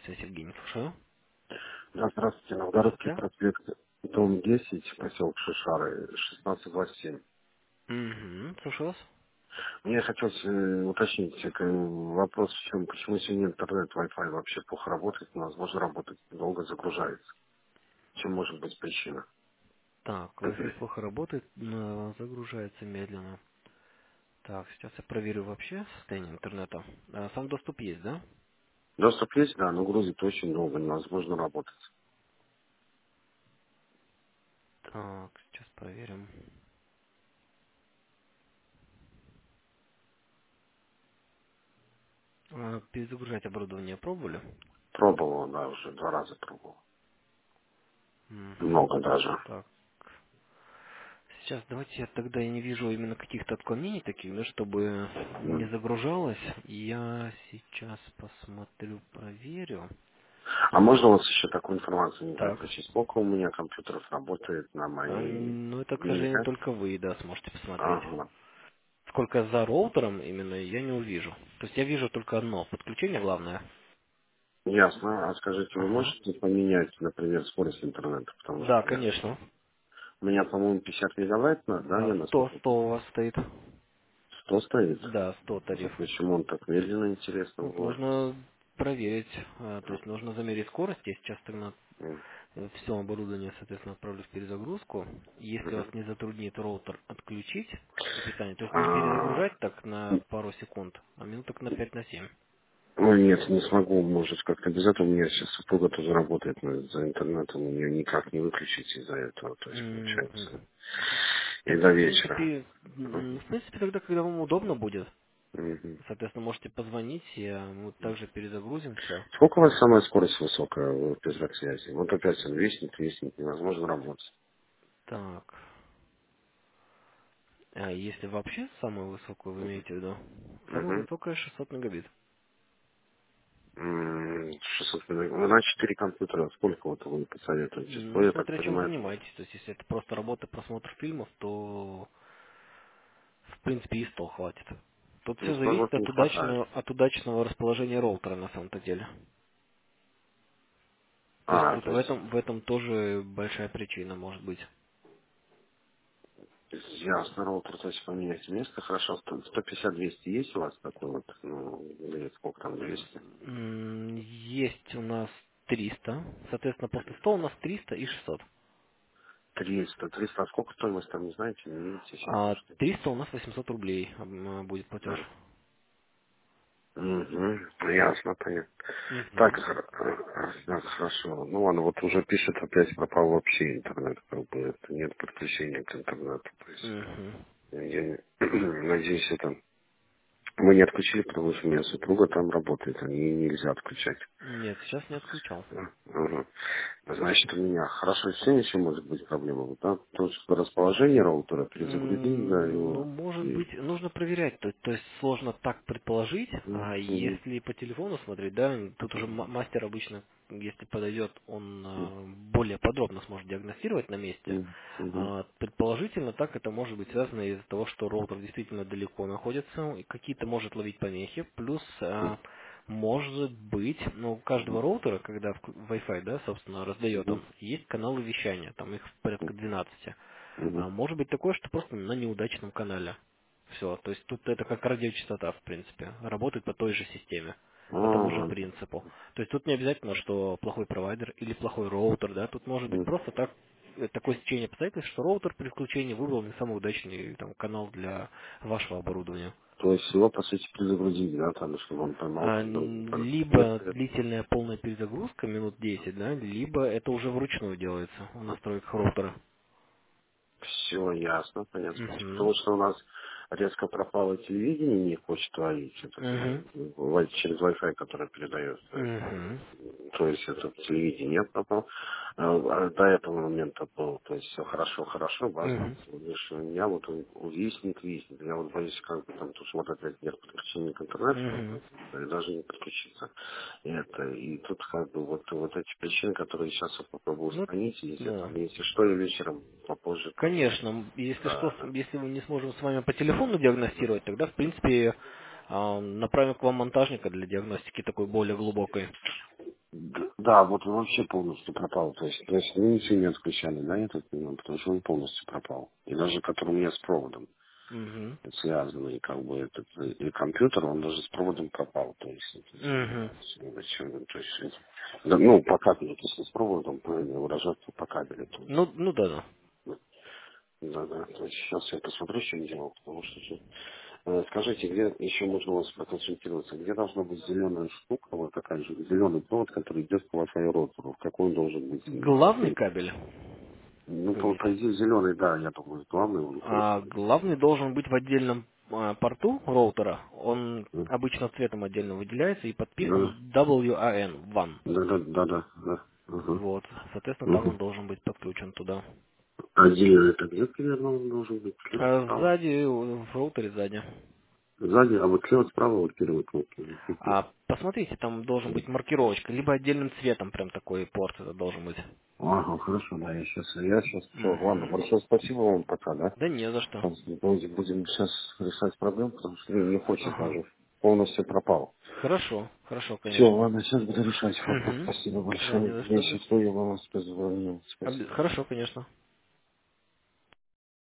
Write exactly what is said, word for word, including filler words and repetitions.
связь, Евгений, слушаю. Да, здравствуйте. Новгородский Здравствуйте. проспект, дом десять, поселок Шишары, шестнадцать двадцать семь. Угу, слушаю вас. Мне хотелось э, уточнить э, вопрос в чем, почему сегодня интернет, Wi-Fi вообще плохо работает, невозможно работать, долго загружается. Чем может быть причина? Так, Wi-Fi плохо работает, но загружается медленно. Так, сейчас я проверю вообще состояние интернета. А, сам доступ есть, да? Доступ есть, да, но грузит очень долго, невозможно работать. Так, сейчас проверим. А, перезагружать оборудование пробовали? Пробовал, да, уже два раза пробовал. Угу. Много даже. Так, сейчас давайте я тогда я не вижу именно каких-то отклонений таких, да, чтобы не М. загружалось. Я сейчас посмотрю, проверю. А можно у вас еще такую информацию не дать? Так. Значит, сколько у меня компьютеров работает на А, моей Ну, это, к сожалению, линии? только вы, да, сможете посмотреть. Ага. Сколько за роутером именно, я не увижу. То есть я вижу только одно подключение главное. Ясно. А скажите, вы Ага. можете поменять, например, скорость интернета? Потому Да, что я... конечно. У меня, по-моему, пятьдесят мегабайт, на- да, А, я сто, насколько... сто у вас стоит. сто стоит. Да, сто А тариф. почему он так медленно, интересно, Вот выводится? нужно проверить, а, то есть нужно замерить скорость. Я сейчас тогда М, все оборудование, соответственно, отправлю в перезагрузку. Если вас мгм. не затруднит роутер отключить питание, то есть не А, перезагружать так на пару секунд, а минуток на пять на семь. Ой, нет, не смогу, может, как-то без этого. У меня сейчас супруга тоже работает но за интернетом, у нее никак не выключить из-за этого, то есть, Мгм. получается, и Так, до ну, в вечера. принципе, м, в принципе, тогда, когда вам удобно будет, Мгм. соответственно, можете позвонить, и а, мы также перезагрузим все. Сколько у вас самая скорость высокая в без связи? Вот опять он виснет, виснет, невозможно работать. Так, а если вообще самую высокую вы имеете в виду? Самая Угу. высокая шестьсот мегабит. М, шестьсот мегабайт. Ну, на четыре компьютера сколько вот вы посоветуете? Ну, сто, я так смотря чем понимаю. занимаетесь. То есть, если это просто работа, просмотр фильмов, то, в принципе, и сто хватит. Тут Ну, все сто зависит вот не от хватает. удачного, от удачного расположения роутера на самом-то деле. То есть А, тут то в есть, этом, в этом тоже большая причина может быть. ясно, роутер, то есть поменять место, хорошо. сто пятьдесят двести есть у вас такой вот, ну, или сколько там, двести? М, Есть у нас триста. Соответственно, после ста у нас триста и шестьсот. триста, триста, а сколько стоимость там, не знаете, не видите сейчас, А может? триста у нас восемьсот рублей м, будет платеж. Угу, ясно, понятно. Так, Мгм. хор- э, так, хорошо. Ну ладно, вот уже пишет, опять пропал вообще интернет, как бы это нет подключения к интернету. То есть Мгм. я не- надеюсь, это мы не отключили, потому что у меня супруга там работает, они нельзя отключать. Нет, сейчас не отключал. Мгм. Значит, у меня хорошо, сегодня еще может быть проблема, вот, да? То, что расположение роутера перезагрузить, да, М, Ну, его. может И... быть, нужно проверять. То, то есть сложно так предположить, а Мгм. если по телефону смотреть, да, тут уже ма- мастер обычно, если подойдет, он а, более подробно сможет диагностировать на месте. Мгм. Мгм. А, предположительно, так это может быть связано из-за того, что роутер действительно далеко находится, и какие-то может ловить помехи, плюс а, может быть, ну, у каждого роутера, когда вк- Wi-Fi, да, собственно, раздает Мгм. он, есть каналы вещания, там их порядка двенадцати. Мгм. А может быть такое, что просто на неудачном канале. Все, то есть тут это как радиочастота, в принципе, работает по той же системе, по тому же Ага. принципу. То есть тут не обязательно, что плохой провайдер или плохой роутер, да, тут может быть Мгм. просто так э, такое стечение обстоятельств, что роутер при включении выбрал не самый удачный там, канал для вашего оборудования. То есть его, по сути, перезагрузить, да, там, чтобы он поймал А, туда. н- Нет, либо нет. длительная полная перезагрузка, минут десять, да, либо это уже вручную делается в настройках роутера. Все ясно, понятно. Спасибо. Угу. Потому что у нас резко пропало телевидение, не хочет ловить это, Угу. э, через Wi-Fi, который передается. Угу. То есть это телевидение пропало. А, а до этого момента было, то есть все хорошо, хорошо, базово. Угу. Лишь у меня вот он виснет, виснет. Я вот боюсь, как бы там тут вот опять нет подключения к интернету, как Угу. бы, и даже не подключиться. И это, и тут как бы вот, вот эти причины, которые сейчас я попробую Ну, устранить, если да. там, если что, я вечером попозже позвоню. Конечно, м, если что, Да, с- да. если мы не сможем с вами по телефону Мгм. диагностировать, тогда, в принципе, а, направим к вам монтажника для диагностики такой более глубокой. Да, вот он вообще полностью пропал. То есть, то есть мы ничего не отключали, да, я так понимаю, потому что он полностью пропал. И даже который у меня с проводом Угу. связанный, как бы этот э, и компьютер, он даже с проводом пропал. То есть, это, Угу. э, зачем, то есть, это, да, ну, по кабелю, если с проводом, правильно выражаться, по кабелю. То есть, Ну, ну да, да. да, да, то есть сейчас я посмотрю, что он делал, потому что всё. Э, скажите, где еще можно у вас проконсультироваться, где должна быть зеленая штука, вот такая же, зеленый провод, который идет по Wi-Fi роутеру, какой он должен быть? Главный кабель, Ну, вы по, имеете в по виду? идее, зеленый, да, я думаю, главный он А красный. главный должен быть в отдельном а, порту роутера. Он Да, обычно цветом отдельно выделяется и да, подписан W A N, ван. да, да, да, да, да. Ага. Вот, соответственно, там Мгм. он должен быть подключен туда. А зеленый это где примерно он должен быть? Слева, А справа? сзади, в роутере сзади. Сзади, а вот слева, справа вот первые кнопки. Мгм. А посмотрите, там должен быть маркировочка, либо отдельным цветом прям такой порт это должен быть. Ага, хорошо, да, я сейчас, я сейчас, все, ладно, Мгм. большое спасибо вам пока, да? Да не за что. Сейчас Будем будем сейчас решать проблему, потому что не хочет Ага. даже. Полностью пропал. Хорошо, хорошо, Все, конечно. ладно, сейчас буду решать вопрос. Угу. Спасибо Да, не большое. за Я что. счастливо вам позвоню. Обе- Спасибо. Хорошо, конечно.